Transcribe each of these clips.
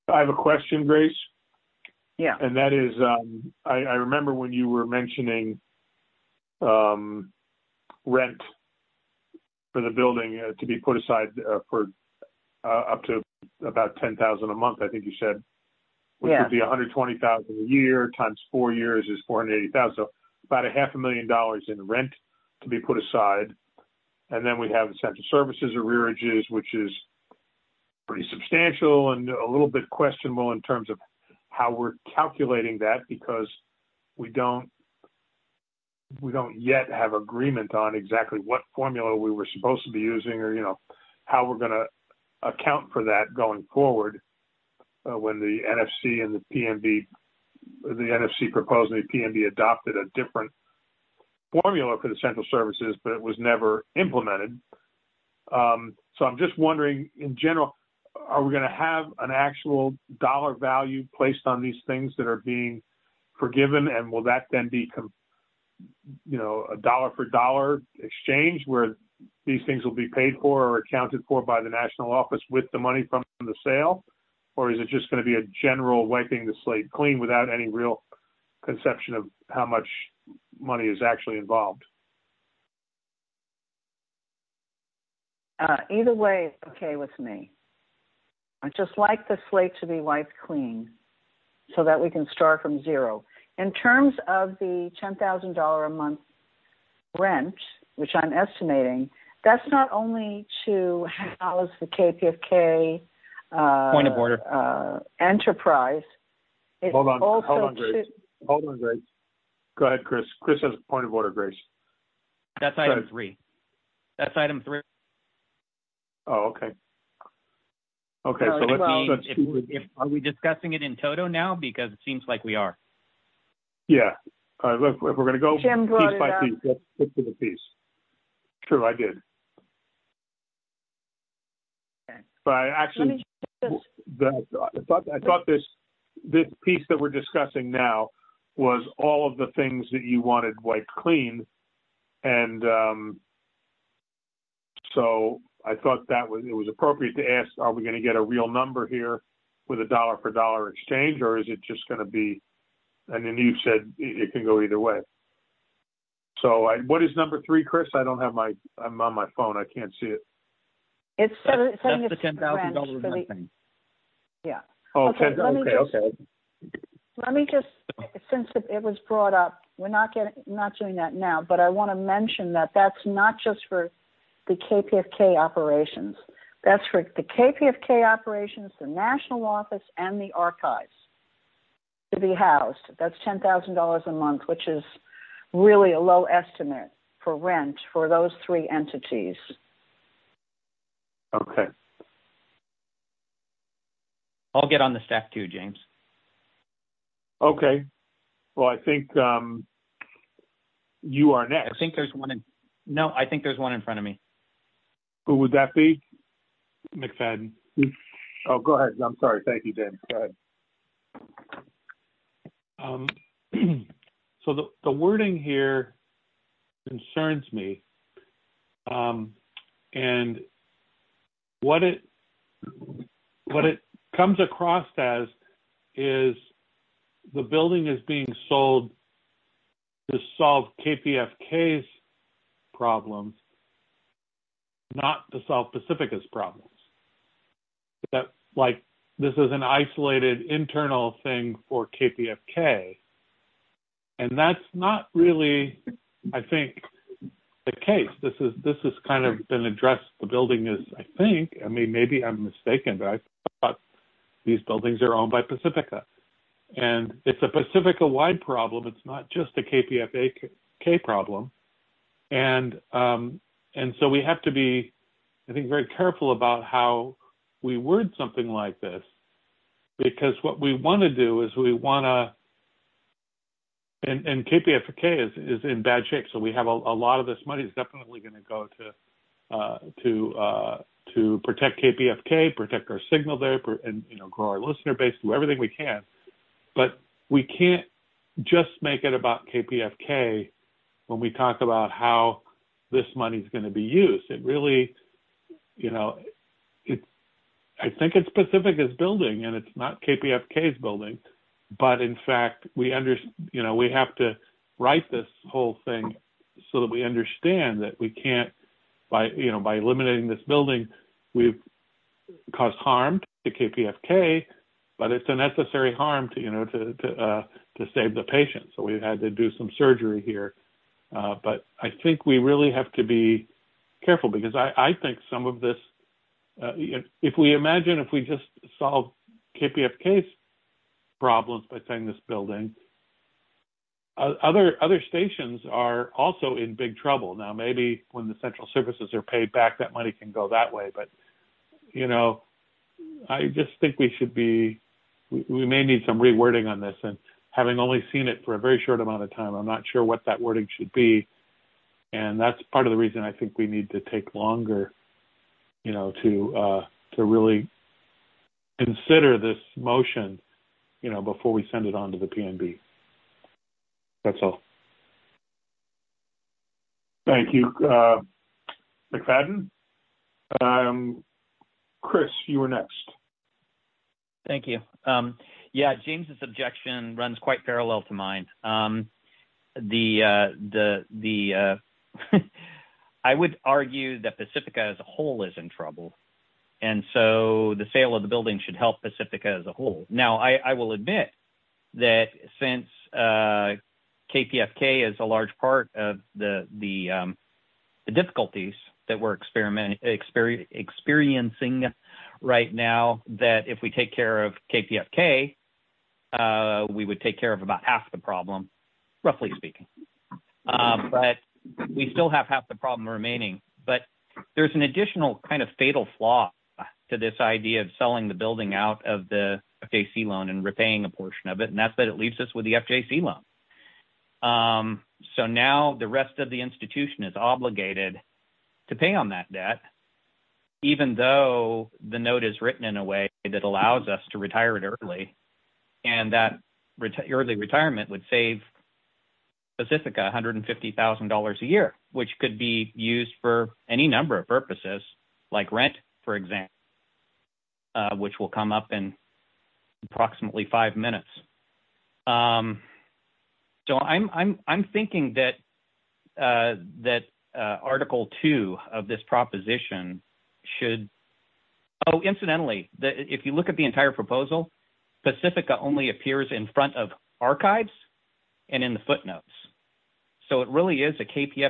I have a question, Grace. Yeah. And that is, I remember when you were mentioning rent for the building to be put aside for up to about $10,000 a month. I think you said, which would be $120,000 a year times 4 years is $480,000. So about $500,000 in rent to be put aside, and then we have essential services arrearages, which is pretty substantial and a little bit questionable in terms of how we're calculating that, because we don't yet have agreement on exactly what formula we were supposed to be using, or how we're going to account for that going forward when the NFC and the NFC proposed and the PMB adopted a different formula for the central services, but it was never implemented. So I'm just wondering, in general, are we going to have an actual dollar value placed on these things that are being forgiven, and will that then be a dollar for dollar exchange where these things will be paid for or accounted for by the national office with the money from the sale? Or is it just going to be a general wiping the slate clean without any real conception of how much money is actually involved? Either way, it's okay with me. I just like the slate to be wiped clean so that we can start from zero. In terms of the $10,000 a month rent, which I'm estimating, that's not only to house the KPFK point of order enterprise. It's hold on, Grace. Go ahead, Chris. Chris has a point of order, Grace. That's item 3. That's item 3. Oh, okay. Okay, so are we discussing it in toto now? Because it seems like we are. Yeah. Look, if we're going to go Jim piece by piece, let's stick to the piece. True, I did. Okay. But I actually, I thought this piece that we're discussing now was all of the things that you wanted wiped clean, and so I thought it was appropriate to ask: are we going to get a real number here with a dollar for dollar exchange, or is it just going to be? And then you said it can go either way. So what is number 3, Chris? I'm on my phone. I can't see it. It's that's the $10,000 a month thing. Yeah. Oh, okay. Okay. Let me just, since it was brought up, we're not doing that now, but I want to mention that that's not just for the KPFK operations. That's for the KPFK operations, the national office, and the archives to be housed. That's $10,000 a month, which is really a low estimate for rent for those 3 entities. Okay. I'll get on the stack too, James. Okay. Well, I think you are next. I think there's one in front of me. Who would that be? McFadden. Oh, go ahead. I'm sorry. Thank you, James. Go ahead. So the wording here concerns me, and what it comes across as is the building is being sold to solve KPFK's problems, not to solve Pacifica's problems. That, like, this is an isolated internal thing for KPFK, and that's not really, I think, the case. This has kind of been addressed. The building is, I think, maybe I'm mistaken, but I thought these buildings are owned by Pacifica. And it's a Pacifica-wide problem. It's not just a KPFK problem. And so we have to be, I think, very careful about how we word something like this, because what we want to do is we want to, and KPFK is in bad shape. So we have a lot of this money is definitely going to go to protect KPFK, protect our signal there, and grow our listener base, do everything we can. But we can't just make it about KPFK when we talk about how this money is going to be used. It really, I think it's Pacifica's building and it's not KPFK's building, but in fact, we have to write this whole thing so that we understand that we can't, by eliminating this building, we've caused harm to KPFK, but it's a necessary harm to save the patient. So we had to do some surgery here. But I think we really have to be careful because I think some of this, if we just solve KPFK's problems by saying this building, other stations are also in big trouble. Now, maybe when the central services are paid back, that money can go that way. But, I just think we may need some rewording on this. And having only seen it for a very short amount of time, I'm not sure what that wording should be. And that's part of the reason I think we need to take longer, to really consider this motion, before we send it on to the PNB. That's all. Thank you, McFadden. Chris, you were next. Thank you. James's objection runs quite parallel to mine. I would argue that Pacifica as a whole is in trouble, and so the sale of the building should help Pacifica as a whole. Now, I will admit that since KPFK is a large part of the difficulties that we're experiencing right now, that if we take care of KPFK, we would take care of about half the problem, roughly speaking. But we still have half the problem remaining. But there's an additional kind of fatal flaw to this idea of selling the building out of the FJC loan and repaying a portion of it, and that's that it leaves us with the FJC loan. So now the rest of the institution is obligated to pay on that debt, even though the note is written in a way that allows us to retire it early, and that early retirement would save Pacifica $150,000 a year, which could be used for any number of purposes, like rent, for example, which will come up in approximately 5 minutes. So I'm thinking that Article 2 of this proposition should. Oh, incidentally, if you look at the entire proposal, Pacifica only appears in front of archives and in the footnotes. So it really is a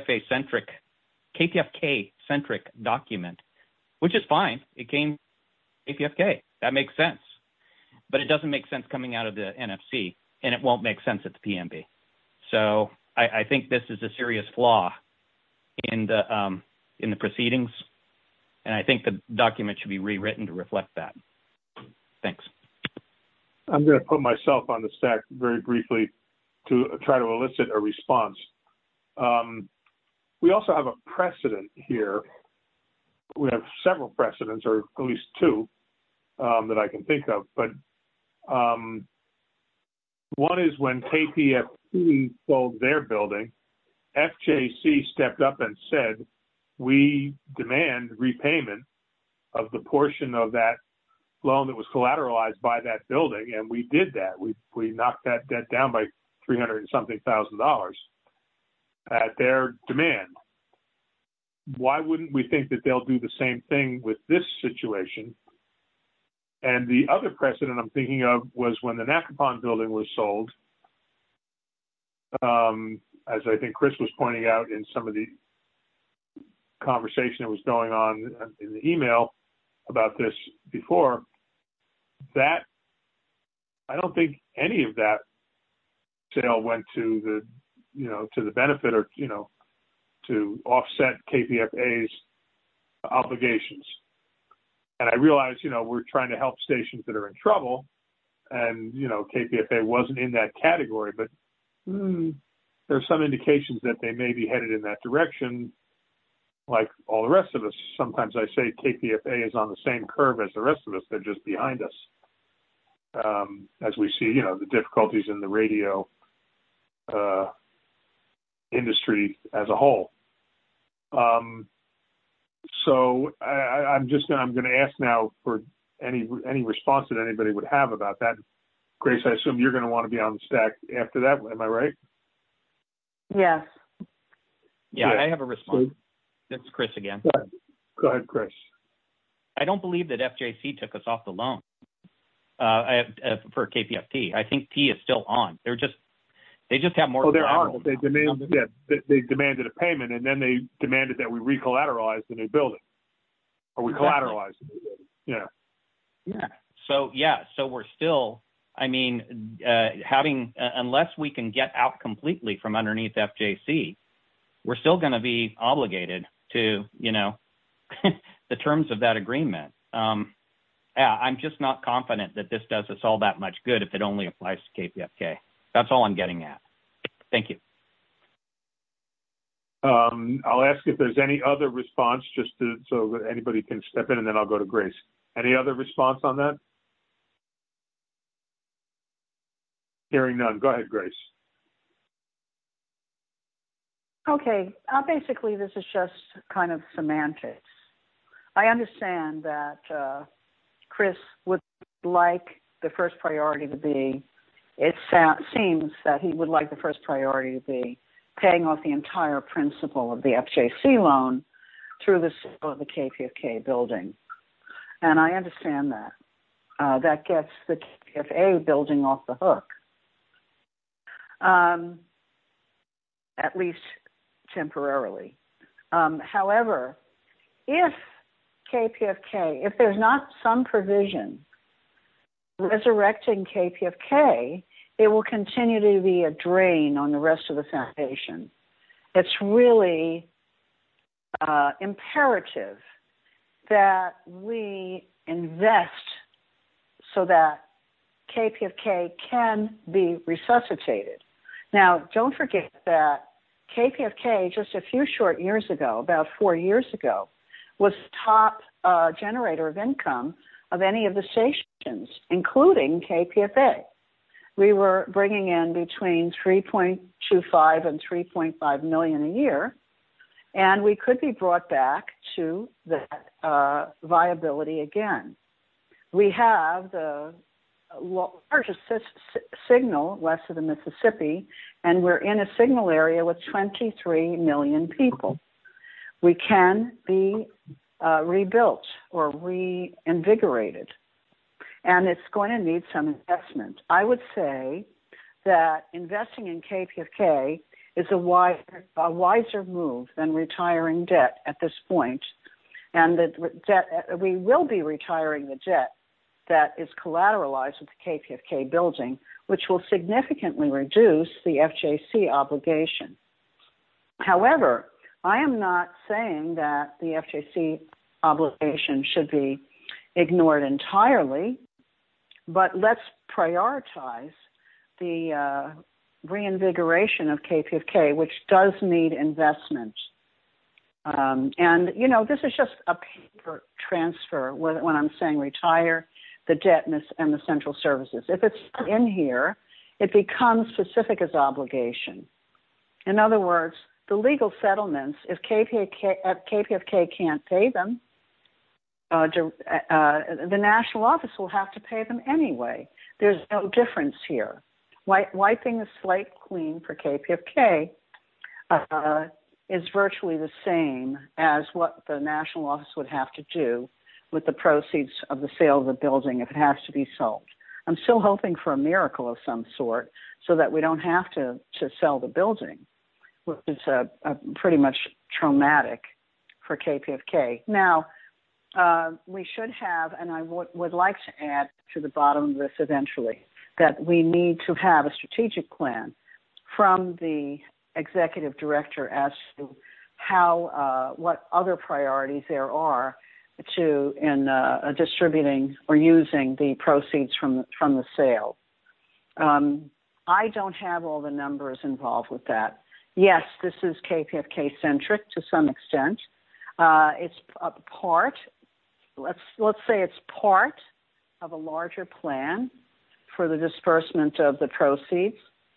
KPFK-centric document, which is fine. It came KPFK. That makes sense. But it doesn't make sense coming out of the NFC, and it won't make sense at the PNB. So I think this is a serious flaw in the proceedings, and I think the document should be rewritten to reflect that. Thanks. I'm going to put myself on the stack very briefly to try to elicit a response. We also have a precedent here. We have several precedents, or at least two, that I can think of. But one is when KPFK sold their building, FJC stepped up and said, we demand repayment of the portion of that loan that was collateralized by that building, and we did that. We knocked that debt down by $300 and something thousand at their demand. Why wouldn't we think that they'll do the same thing with this situation? And the other precedent I'm thinking of was when the Nakapon building was sold, as I think Chris was pointing out in some of the conversation that was going on in the email about this before, that I don't think any of that sale went to the benefit or, to offset KPFA's obligations. And I realize, we're trying to help stations that are in trouble, and, KPFA wasn't in that category, but there's some indications that they may be headed in that direction. Like all the rest of us, sometimes I say KPFA is on the same curve as the rest of us. They're just behind us. As we see, the difficulties in the radio industry as a whole. So I'm going to ask now for any response that anybody would have about that. Grace, I assume you're going to want to be on the stack after that. Am I right? Yes. Yeah, I have a response. It's Chris again. Go ahead, Chris. I don't believe that FJC took us off the loan for KPFT. I think T is still on. They just have more. Oh, they're on. But they demanded a payment, and then they demanded that we recollateralize the new building, or we collateralize the new building. Yeah. So we're still. I mean, unless we can get out completely from underneath FJC, we're still going to be obligated to, the terms of that agreement. I'm just not confident that this does us all that much good if it only applies to KPFK. That's all I'm getting at. Thank you. I'll ask if there's any other response, so that anybody can step in, and then I'll go to Grace. Any other response on that? Hearing none. Go ahead, Grace. Okay. Basically, this is just kind of semantics. I understand that Chris would like the first priority to be, it seems that he would like the first priority to be paying off the entire principal of the FJC loan through the sale of the KPFK building. And I understand that. That gets the KPFA building off the hook. At least temporarily. However, if there's not some provision resurrecting KPFK, it will continue to be a drain on the rest of the foundation. It's really imperative that we invest so that KPFK can be resuscitated. Now, don't forget that KPFK, just a few short years ago, about 4 years ago, was top generator of income of any of the stations, including KPFA. We were bringing in between 3.25 and 3.5 million a year, and we could be brought back to that viability again. We have the largest signal west of the Mississippi, and we're in a signal area with 23 million people. We can be rebuilt or reinvigorated, and it's going to need some investment. I would say that investing in KPFK is a wiser move than retiring debt at this point, and the debt, we will be retiring the debt that is collateralized with the KPFK building, which will significantly reduce the FJC obligation. However, I am not saying that the FJC obligation should be ignored entirely, but let's prioritize the reinvigoration of KPFK, which does need investment. And, this is just a paper transfer when I'm saying retire the debt and the central services. If it's in here, it becomes specific as obligation. In other words, the legal settlements, if KPFK can't pay them, the national office will have to pay them anyway. There's no difference here. Wiping the slate clean for KPFK is virtually the same as what the national office would have to do with the proceeds of the sale of the building if it has to be sold. I'm still hoping for a miracle of some sort so that we don't have to sell the building, which is pretty much traumatic for KPFK. Now, we should have, and I would like to add to the bottom of this eventually, that we need to have a strategic plan from the executive director as to how, what other priorities there are in distributing or using the proceeds from the sale. I don't have all the numbers involved with that. Yes, this is KPFK centric to some extent. It's a part. Let's say it's part of a larger plan for the disbursement of the proceeds.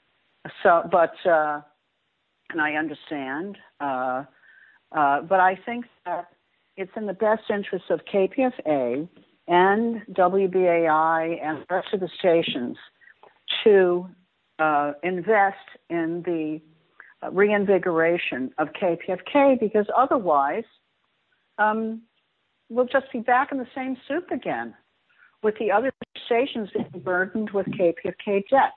And I understand, but I think that it's in the best interest of KPFA and WBAI and the rest of the stations to invest in the reinvigoration of KPFK, because otherwise we'll just be back in the same soup again with the other stations being burdened with KPFK debt.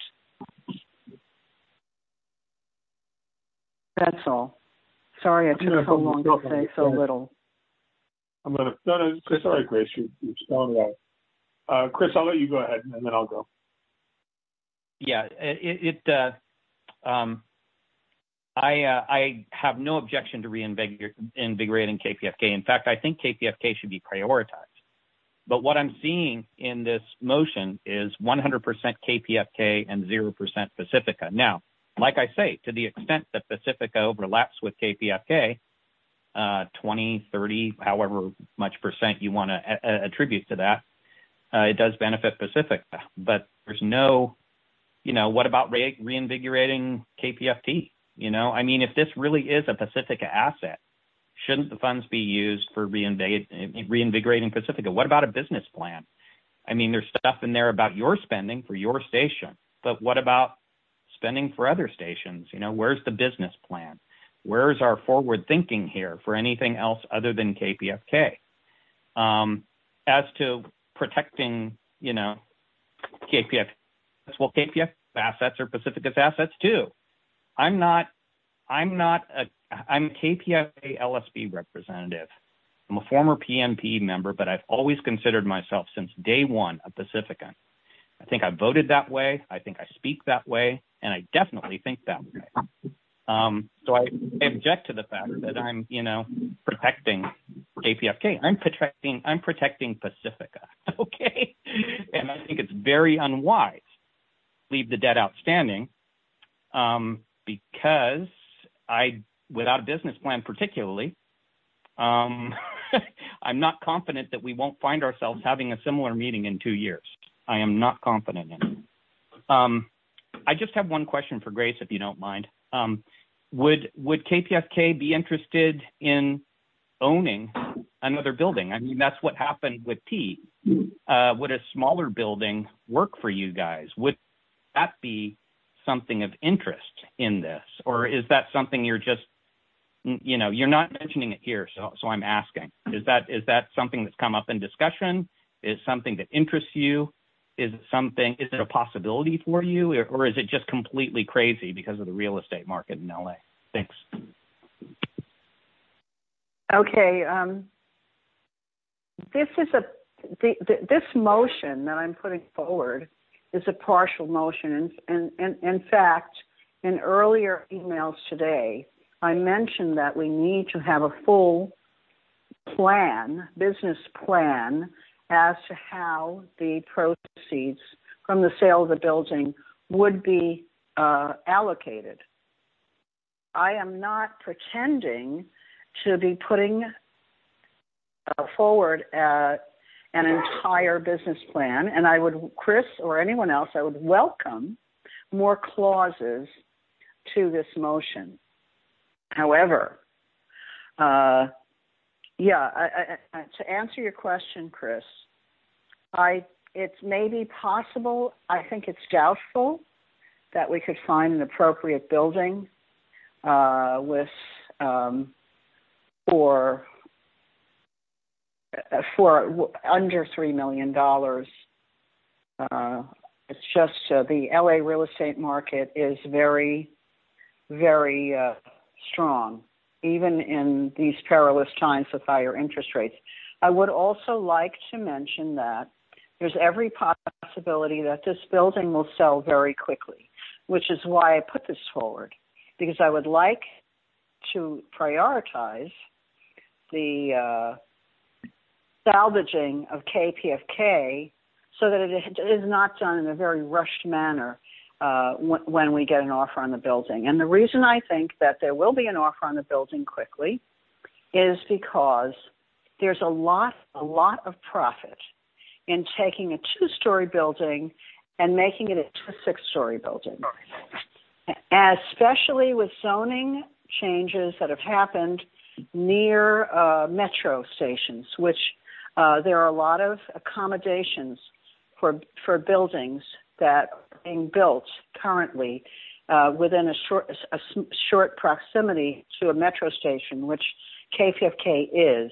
That's all. Sorry I took so long to say so little. No, it's all right, Grace. You're spelling it out. Chris, I'll let you go ahead, and then I'll go. Yeah, I have no objection to reinvigorating KPFK. In fact, I think KPFK should be prioritized. But what I'm seeing in this motion is 100% KPFK and 0% Pacifica. Now, like I say, to the extent that Pacifica overlaps with KPFK, 20, 30, however much percent you want to attribute to that, it does benefit Pacifica. But there's no, what about reinvigorating KPFT? I mean, if this really is a Pacifica asset, shouldn't the funds be used for reinvigorating Pacifica? What about a business plan? I mean, there's stuff in there about your spending for your station, but what about spending for other stations? Where's the business plan? Where's our forward thinking here for anything else other than KPFK? As to protecting, KPFK, well, KPFK assets are Pacifica's assets too. I'm a KPFK LSB representative. I'm a former PNP member, but I've always considered myself since day one a Pacifican. I think I voted that way. I think I speak that way, and I definitely think that way. So I object to the fact that I'm, protecting KPFK. I'm protecting Pacifica. Okay, and I think it's very unwise to leave the debt outstanding, because without a business plan, particularly, I'm not confident that we won't find ourselves having a similar meeting in 2 years. I am not confident in it. I just have one question for Grace, if you don't mind. Would KPFK be interested in owning another building? I mean, that's what happened with T. Would a smaller building work for you guys? Would that be something of interest in this? Or is that something you're just, you're not mentioning it here, so I'm asking. Is that something that's come up in discussion? Is it something that interests you? Is it a possibility for you, or is it just completely crazy because of the real estate market in LA? Thanks. Okay. This motion that I'm putting forward is a partial motion. And in fact, in earlier emails today, I mentioned that we need to have a full business plan, as to how the proceeds from the sale of the building would be allocated. I am not pretending to be putting forward an entire business plan, and I would, Chris or anyone else, I would welcome more clauses to this motion. However, to answer your question, Chris, it's maybe possible. I think it's doubtful that we could find an appropriate building for under $3 million. It's just the LA real estate market is very, very strong, even in these perilous times of higher interest rates. I would also like to mention that there's every possibility that this building will sell very quickly, which is why I put this forward, because I would like to prioritize the salvaging of KPFK so that it is not done in a very rushed manner when we get an offer on the building. And the reason I think that there will be an offer on the building quickly is because there's a lot of profit in taking a 2-story building and making it into a 6-story building, especially with zoning changes that have happened near metro stations, which There are a lot of accommodations for buildings that are being built currently within a short proximity to a metro station, which KPFK is.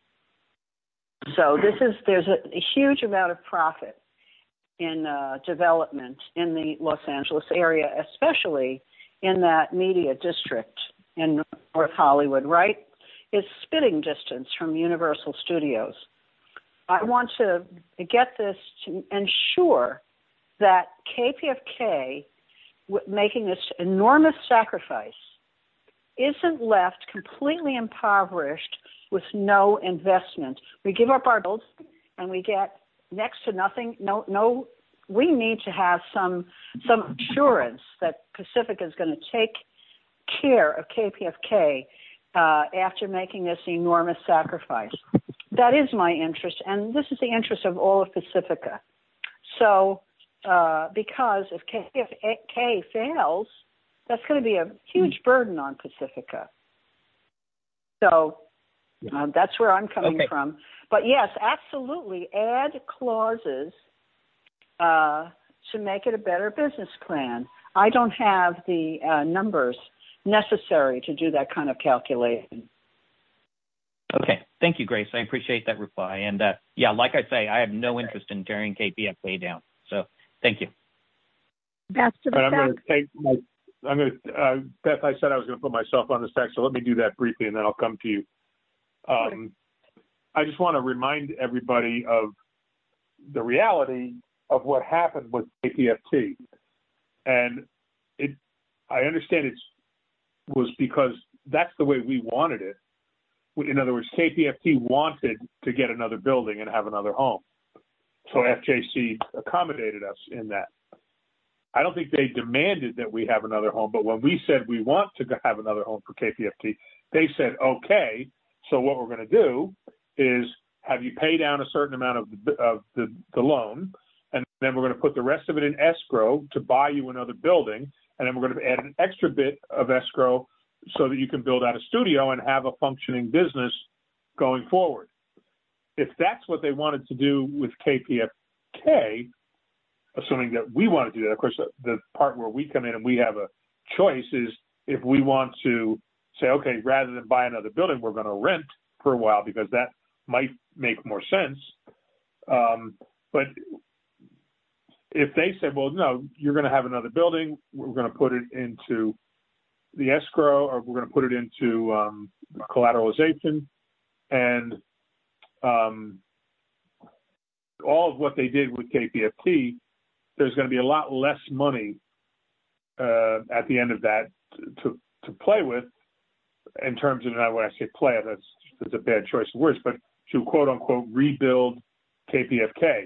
So there's a huge amount of profit in development in the Los Angeles area, especially in that media district in North Hollywood, right? It's spitting distance from Universal Studios. I want to get this to ensure that KPFK, making this enormous sacrifice, isn't left completely impoverished with no investment. We give up our buildings and we get next to nothing. No. We need to have some assurance that Pacifica is going to take care of KPFK after making this enormous sacrifice. That is my interest, and this is the interest of all of Pacifica. So, because if KPFK fails, that's going to be a huge burden on Pacifica. So, that's where I'm coming from. But yes, absolutely, add clauses to make it a better business plan. I don't have the numbers necessary to do that kind of calculation. Okay. Thank you, Grace. I appreciate that reply. And like I say, I have no interest in tearing KPFK down. So thank you. Beth, Beth, I said I was going to put myself on the stack, so let me do that briefly, and then I'll come to you. I just want to remind everybody of the reality of what happened with KPFT. And I understand it was because that's the way we wanted it. In other words, KPFT wanted to get another building and have another home. So FJC accommodated us in that. I don't think they demanded that we have another home, but when we said we want to have another home for KPFT, they said, okay, so what we're going to do is have you pay down a certain amount of the loan, and then we're going to put the rest of it in escrow to buy you another building, and then we're going to add an extra bit of escrow so that you can build out a studio and have a functioning business going forward. If that's what they wanted to do with KPFK, assuming that we want to do that, of course, the part where we come in and we have a choice is if we want to say, okay, rather than buy another building, we're going to rent for a while because that might make more sense. But if they said, well, no, you're going to have another building, we're going to put it into the escrow, or we're going to put it into collateralization, and all of what they did with KPFT, there's going to be a lot less money at the end of that to play with in terms of, when I say play, that's a bad choice of words, but to quote unquote rebuild KPFK.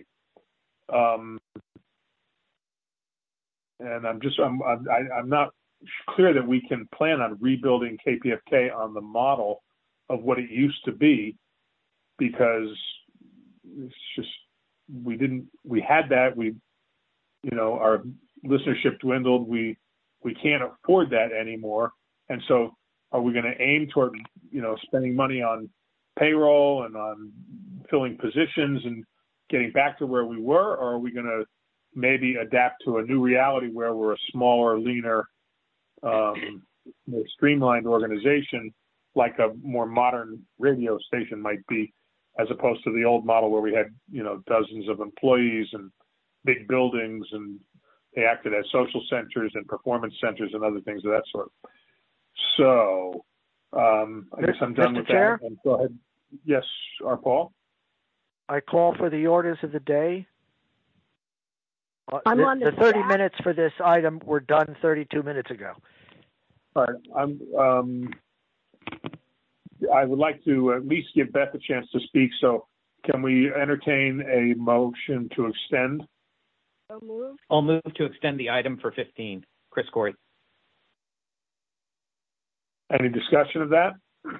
And I'm not clear that we can plan on rebuilding KPFK on the model of what it used to be, because it's just, we had that, our listenership dwindled. We can't afford that anymore. And so are we going to aim toward, spending money on payroll and on filling positions and getting back to where we were? Or are we going to maybe adapt to a new reality where we're a smaller, leaner, more streamlined organization, like a more modern radio station might be, as opposed to the old model where we had, dozens of employees and big buildings, and they acted as social centers and performance centers and other things of that sort. So I guess I'm done Mr. with Chair? that. And go ahead. Yes, Paul? I call for the orders of the day. I'm on the 30 minutes for this item were done 32 minutes ago. All right. I would like to at least give Beth a chance to speak. So can we entertain a motion to extend? I'll move to extend the item for 15. Chris Corey. Any discussion of that?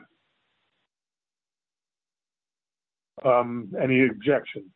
Any objection?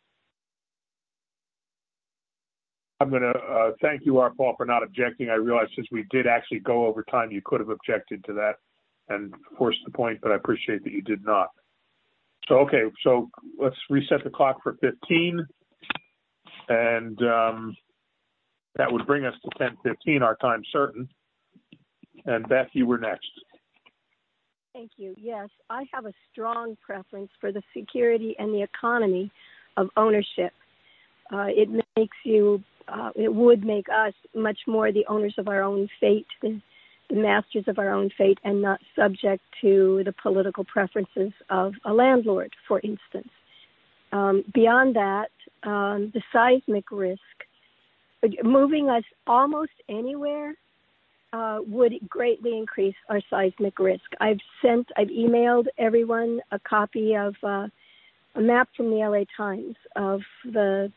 I'm going to thank you, Paul, for not objecting. I realize since we did actually go over time, you could have objected to that and forced the point, but I appreciate that you did not. So let's reset the clock for 15, and that would bring us to 10:15, our time certain. And Beth, you were next. Thank you. Yes, I have a strong preference for the security and the economy of ownership. It would make us much more the owners of our own fate, the masters of our own fate, and not subject to the political preferences of a landlord, for instance. Beyond that, the seismic risk, moving us almost anywhere would greatly increase our seismic risk. I've emailed everyone a copy of a map from the LA Times of the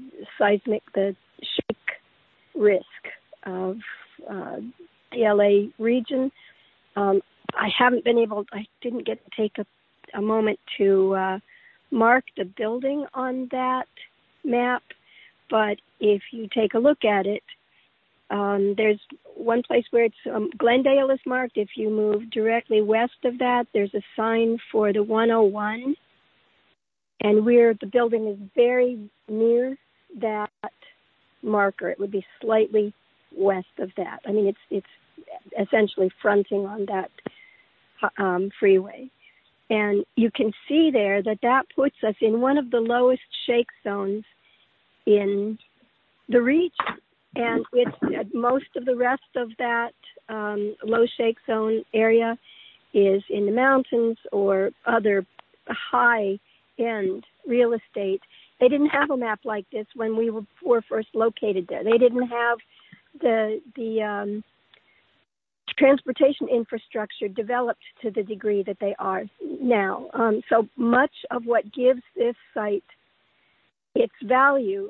shake risk of the LA region. I didn't get to take a moment to mark the building on that map, but if you take a look at it, there's one place where it's Glendale is marked. If you move directly west of that, there's a sign for the 101, and the building is very near that marker. It would be slightly west of that. I mean, it's essentially fronting on that freeway. And you can see there that puts us in one of the lowest shake zones in the region. And it's most of the rest of that low shake zone area is in the mountains or other high-end real estate. They didn't have a map like this when we were first located there. They didn't have the transportation infrastructure developed to the degree that they are now. So much of what gives this site its value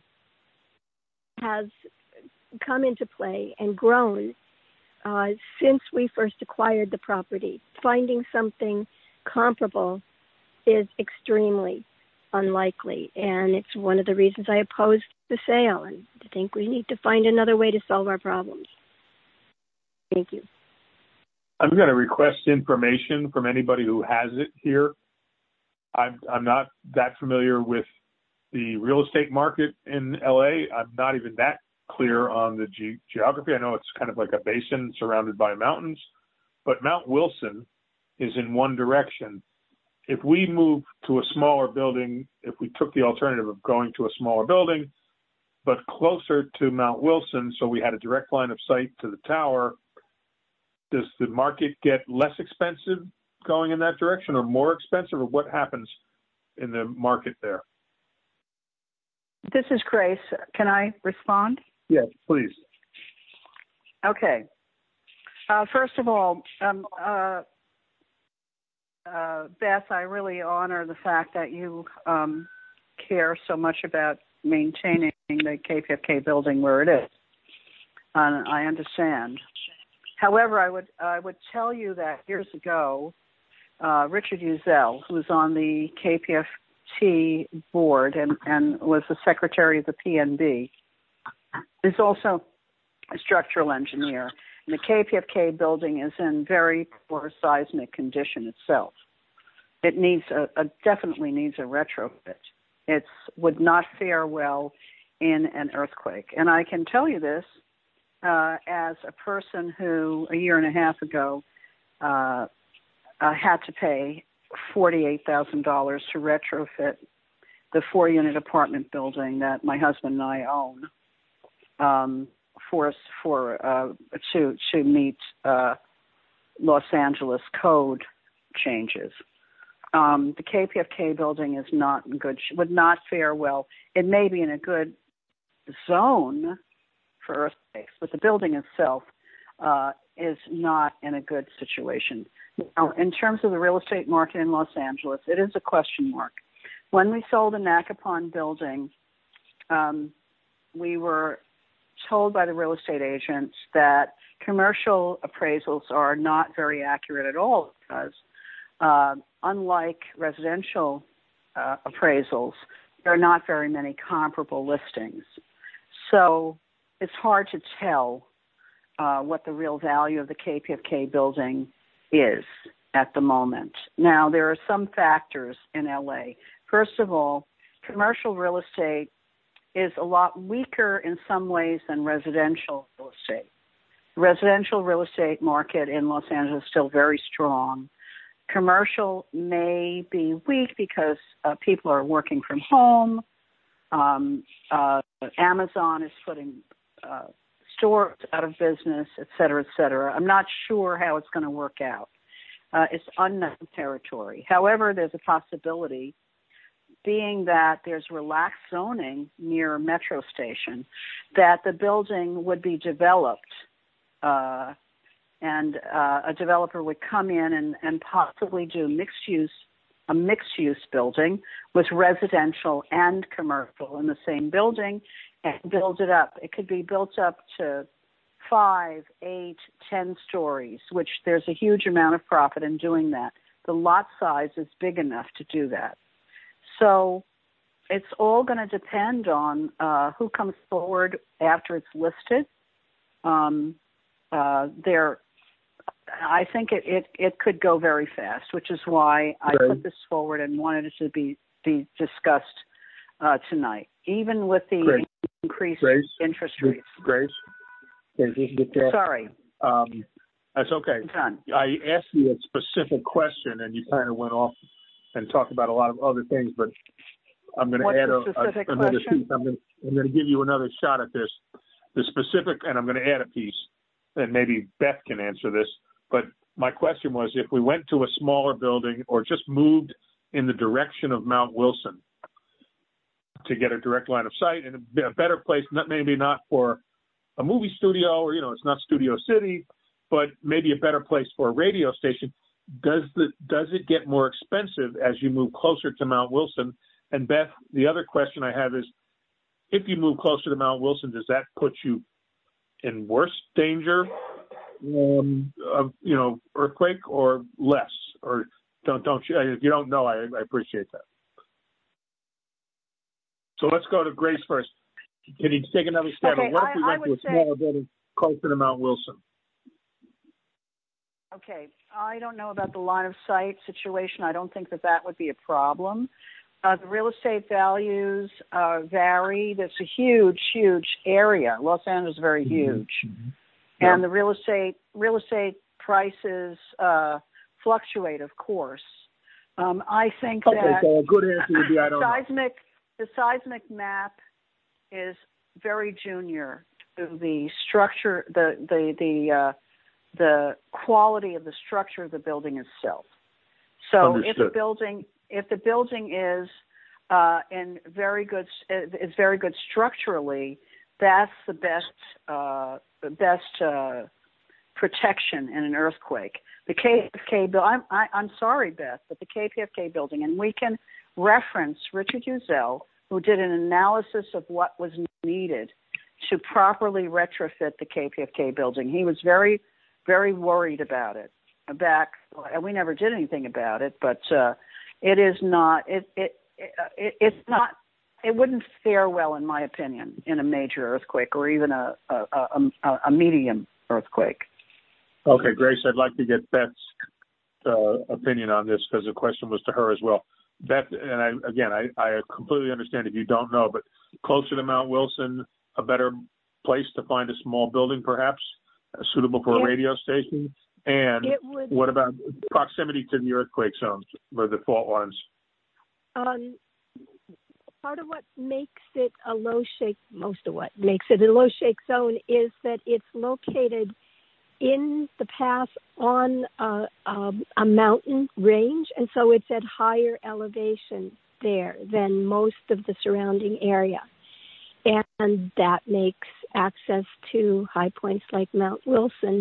has come into play and grown since we first acquired the property. Finding something comparable is extremely unlikely, and it's one of the reasons I oppose the sale and think we need to find another way to solve our problems. Thank you. I'm going to request information from anybody who has it here. I'm not that familiar with the real estate market in LA. I'm not even that clear on the geography. I know it's kind of like a basin surrounded by mountains, but Mount Wilson is in one direction. If we move to a smaller building, if we took the alternative of going to a smaller building, but closer to Mount Wilson, so we had a direct line of sight to the tower, does the market get less expensive going in that direction or more expensive, or what happens in the market there? This is Grace. Can I respond? Yes, please. Okay. First of all, Beth, I really honor the fact that you care so much about maintaining the KPFK building where it is. And I understand. However, I would tell you that years ago, Richard Uzel, who's on the KPFT board and was the secretary of the PNB, is also a structural engineer. And the KPFK building is in very poor seismic condition itself. It definitely needs a retrofit. It would not fare well in an earthquake. And I can tell you this as a person who a year and a half ago had to pay $48,000 to retrofit the 4-unit apartment building that my husband and I own to meet Los Angeles code changes. The KPFK building is not in would not fare well. It may be in a good zone for earthquakes, but the building itself is not in a good situation. Now, in terms of the real estate market in Los Angeles, it is a question mark. When we sold the Nakapon building, we were told by the real estate agents that commercial appraisals are not very accurate at all because unlike residential appraisals, there are not very many comparable listings. So it's hard to tell what the real value of the KPFK building is. at the moment. Now, there are some factors in LA. First of all, commercial real estate is a lot weaker in some ways than residential real estate. The residential real estate market in Los Angeles is still very strong. Commercial may be weak because people are working from home. Amazon is putting stores out of business, et cetera, et cetera. I'm not sure how it's going to work out. It's unknown territory. However, there's a possibility, being that there's relaxed zoning near a metro station, that the building would be developed and a developer would come in and possibly do a mixed-use building with residential and commercial in the same building and build it up. It could be built up to 5, 8, 10 stories, which there's a huge amount of profit in doing that. The lot size is big enough to do that. So it's all going to depend on who comes forward after it's listed. I think it could go very fast, which is why I put this forward and wanted it to be discussed tonight, even with the increased interest rates. Grace, this is the Sorry. That's okay. Done. I asked you a specific question, and you kind of went off and talked about a lot of other things, but I'm going to add another piece. I'm going to give you another shot at this. The specific, and I'm going to add a piece, and maybe Beth can answer this, but my question was, if we went to a smaller building or just moved in the direction of Mount Wilson to get a direct line of sight and a better place, maybe not for a movie studio or, it's not Studio City, but maybe a better place for a radio station, does it get more expensive as you move closer to Mount Wilson? And Beth, the other question I have is, if you move closer to Mount Wilson, does that put you in worse danger of earthquake or less? Or don't you? If you don't know, I appreciate that. So let's go to Grace first. Can you take another stab? Okay, what if we went to a smaller building closer to Mount Wilson? Okay, I don't know about the line of sight situation. I don't think that would be a problem. The real estate values vary. There's a huge, huge area. Los Angeles is very huge. Mm-hmm. Yeah. And the real estate prices fluctuate, of course. I think that so a good answer would be I don't know. The seismic map is very junior to the structure, the quality of the structure of the building itself. So Understood. if the building is very good structurally, that's the best protection in an earthquake. The KPFK building, I'm sorry, Beth, but the KPFK building, and we can reference Richard Uzel, who did an analysis of what was needed to properly retrofit the KPFK building. He was very, very worried about it. We never did anything about it, but it is not. It's not. It wouldn't fare well, in my opinion, in a major earthquake or even a medium earthquake. Okay, Grace, I'd like to get Beth's opinion on this because the question was to her as well. Beth, and I completely understand if you don't know, but closer to Mount Wilson, a better place to find a small building, perhaps suitable for a radio station. And what about proximity to the earthquake zones or the fault lines? Part of what makes it a low shake, most of what makes it a low shake zone is that it's located in the path on a mountain range, and so it's at higher elevation there than most of the surrounding area. And that makes access to high points like Mount Wilson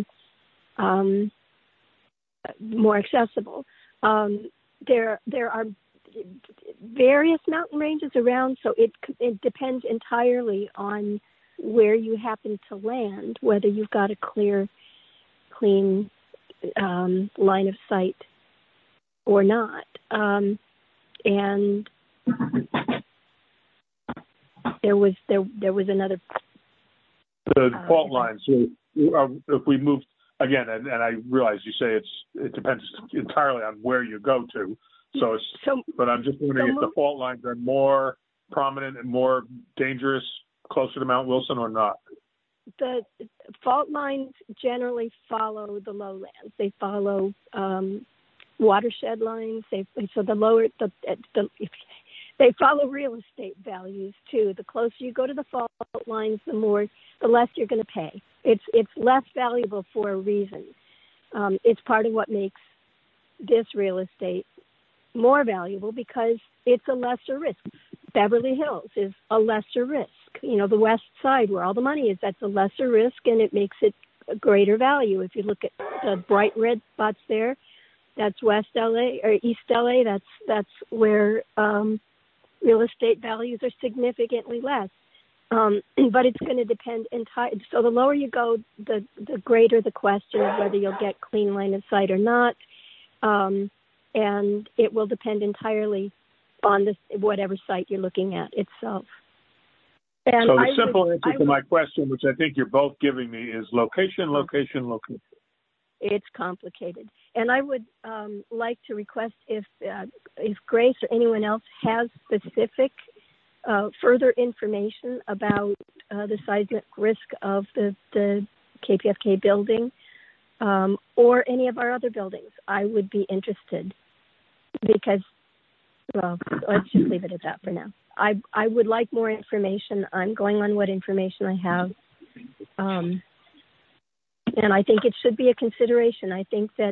more accessible. There are various mountain ranges around, so it depends entirely on where you happen to land, whether you've got a clean line of sight or not. And there was another the fault lines. If we moved again, and I realize you say it depends entirely on where you go to. But I'm just wondering if the fault lines are more prominent and more dangerous closer to Mount Wilson or not. The fault lines generally follow the lowlands. They follow watershed lines. They follow real estate values too. The closer you go to the fault lines, the less you're going to pay. It's less valuable for a reason. It's part of what makes this real estate more valuable because it's a lesser risk. Beverly Hills is a lesser risk. The west side where all the money is, that's a lesser risk, and it makes it a greater value. If you look at the bright red spots there, that's West LA or East LA. That's where real estate values are significantly less. But it's going to depend entirely. So the lower you go, the greater the question of whether you'll get clean line of sight or not. And it will depend entirely on whatever site you're looking at itself. And so the simple answer to my question, which I think you're both giving me, is location, location, location. It's complicated. And I would like to request if Grace or anyone else has specific further information about the seismic risk of the KPFK building or any of our other buildings, I would be interested because, well, let's just leave it at that for now. I would like more information. I'm going on what information I have. And I think it should be a consideration. I think that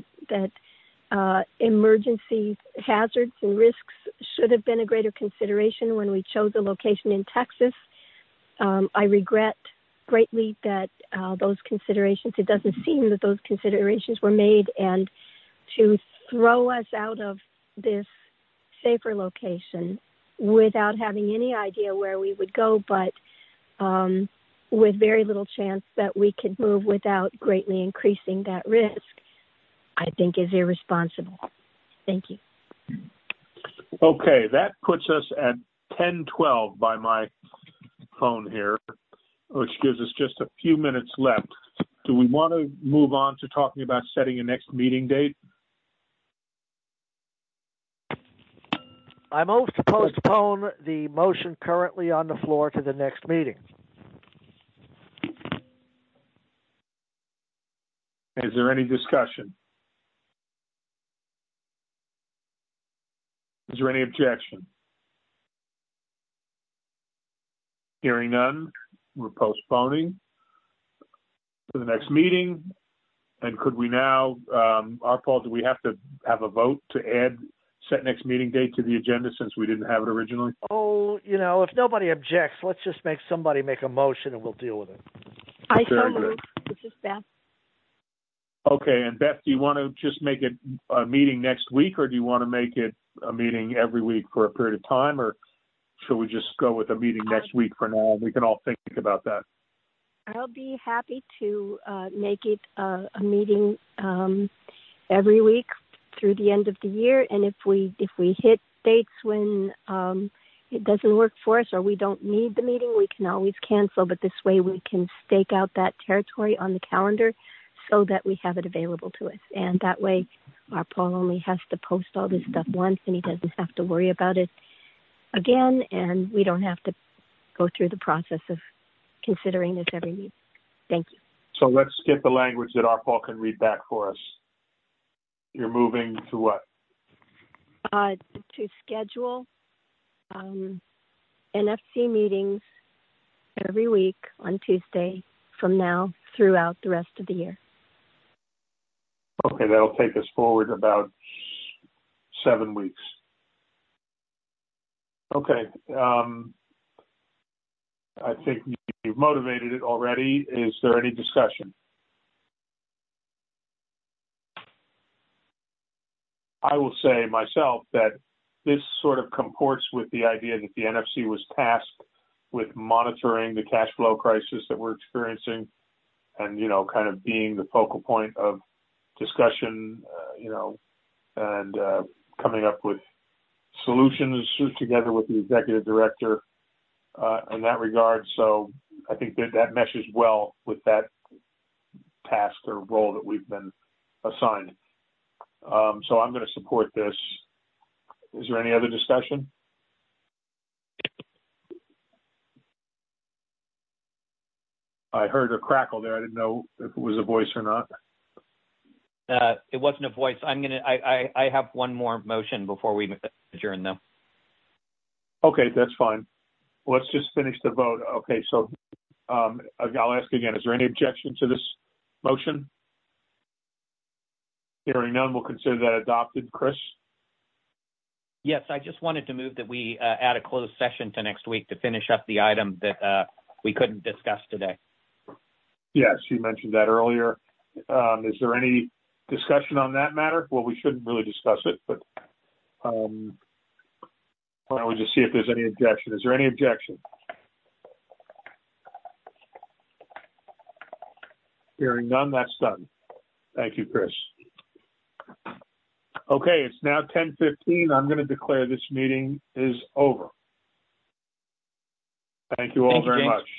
emergency hazards and risks should have been a greater consideration when we chose a location in Texas. I regret greatly that those considerations, it doesn't seem that those considerations were made, and to throw us out of this safer location without having any idea where we would go, but with very little chance that we could move without greatly increasing that risk, I think is irresponsible. Thank you. Okay, that puts us at 10:12 by my phone here, which gives us just a few minutes left. Do we want to move on to talking about setting a next meeting date? I move to postpone the motion currently on the floor to the next meeting. Is there any discussion? Is there any objection? Hearing none, we're postponing to the next meeting. And could we now, Arpal, do we have to have a vote to add set next meeting date to the agenda since we didn't have it originally? Oh, if nobody objects, let's just make somebody make a motion and we'll deal with it. I so move. This is Beth. Okay, and Beth, do you want to just make it a meeting next week, or do you want to make it a meeting every week for a period of time, or should we just go with a meeting next week for now and we can all think about that? I'll be happy to make it a meeting every week through the end of the year, and if we hit dates when it doesn't work for us or we don't need the meeting, we can always cancel, but this way we can stake out that territory on the calendar so that we have it available to us. And that way our Paul only has to post all this stuff once and he doesn't have to worry about it again, and we don't have to go through the process of considering this every meeting. Thank you. So let's get the language that Arpal can read back for us. You're moving to what? To schedule NFC meetings every week on Tuesday from now throughout the rest of the year. Okay, that'll take us forward about 7 weeks. Okay, I think you've motivated it already. Is there any discussion? I will say myself that this sort of comports with the idea that the NFC was tasked with monitoring the cash flow crisis that we're experiencing and, kind of being the focal point of discussion, and coming up with solutions together with the executive director in that regard. So I think that meshes well with that task or role that we've been assigned. So I'm going to support this. Is there any other discussion? I heard a crackle there. I didn't know if it was a voice or not. It wasn't a voice. I have one more motion before we adjourn, though. Okay, that's fine. Let's just finish the vote. Okay, so I'll ask again, is there any objection to this motion? Hearing none, we'll consider that adopted. Chris? Yes, I just wanted to move that we add a closed session to next week to finish up the item that we couldn't discuss today. Yes, you mentioned that earlier. Is there any discussion on that matter? Well, we shouldn't really discuss it, but why don't we just see if there's any objection? Is there any objection? Hearing none, that's done. Thank you, Chris. Okay, it's now 10:15. I'm going to declare this meeting is over. Thank you all very much.